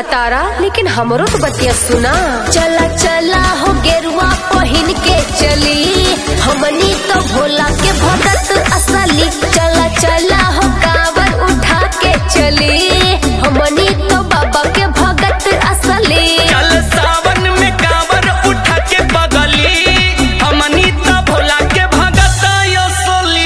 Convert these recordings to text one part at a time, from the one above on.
कहतारा, लेकिन हमरो तो बतिया सुना। चला चला हो गेरुआ पहिन के चली, हमनी तो भोला के भगत असली। चला चला हो कांवर उठा के चली, हमनी तो बाबा के भगत असली। चल सावन में कांवर उठा के बगली, हमनी तो भोला के भगत असली।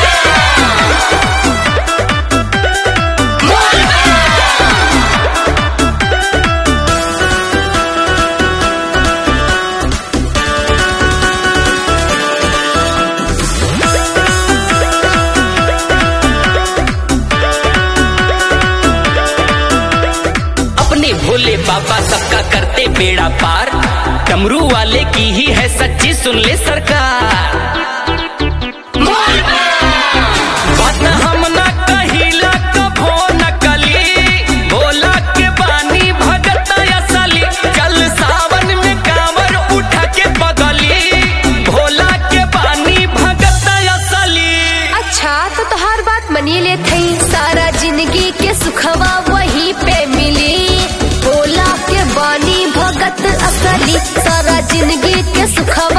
अपने भोले बाबा सबका करते बेड़ा पार, डमरू वाले की ही है सच्ची सुन ले सरकार। बात हम ना कहिला कभो नकली, भोला के बानी भगत असली। चल सावन में कांवर उठा के बगली, भोला के बानी भगत असली। अच्छा तो तोहार बात मनी ले थई, सारा जिंदगी के सुखवा वहीं पे मिली। भोला के बानी भगत असली, सारा जिंदगी के सुखवा